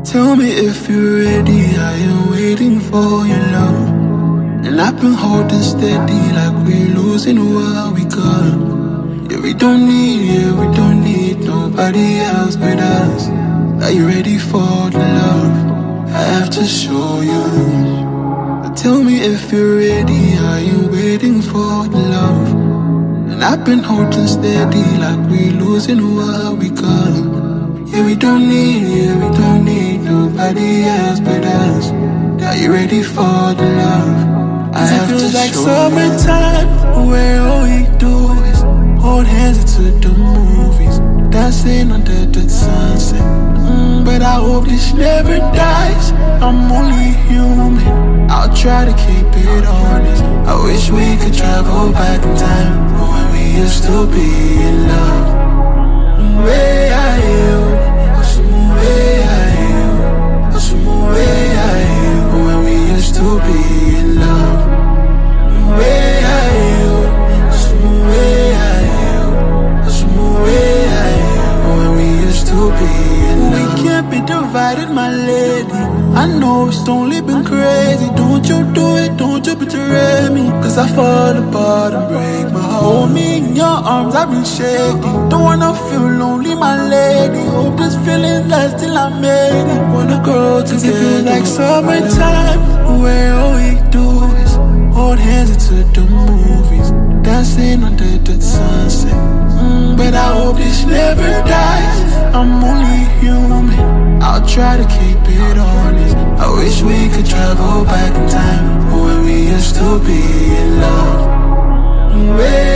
Tell me if you're ready, I am waiting for your love. And I've been holding steady like we're losing what we got. Yeah, we don't need nobody else but us. Are you ready for the love? I have to show you. Tell me if you're ready, I am waiting for the love. And I've been holding steady like we're losing what we got. Yeah, we don't need nobody else but us. Are you ready for the love? I have to like show summertime, where all we do is hold hands into the movies, dancing under the sunset. But I hope this never dies. I'm only human, I'll try to keep it honest. I wish we could travel back in time when we used to be in love. Where are you? Where are you? Where are you? When we used to be in love. Where are you? Where are you? Where are you? When we used to be in love. We can't be divided, my lady. I know it's only been crazy. Don't you do it, don't you betray me. Cause I fall apart and break my heart. Hold me in your arms, I've been shaking. Don't wanna feel lonely, my lady. Hope this feeling lasts till I made it. Wanna grow together. Cause it feels like summertime, where all we do is hold hands into the movies, dancing under the sunset. But I hope this never dies. I'm only human, I'll try to keep it honest. I wish we could travel back in time when we used to be in love. Where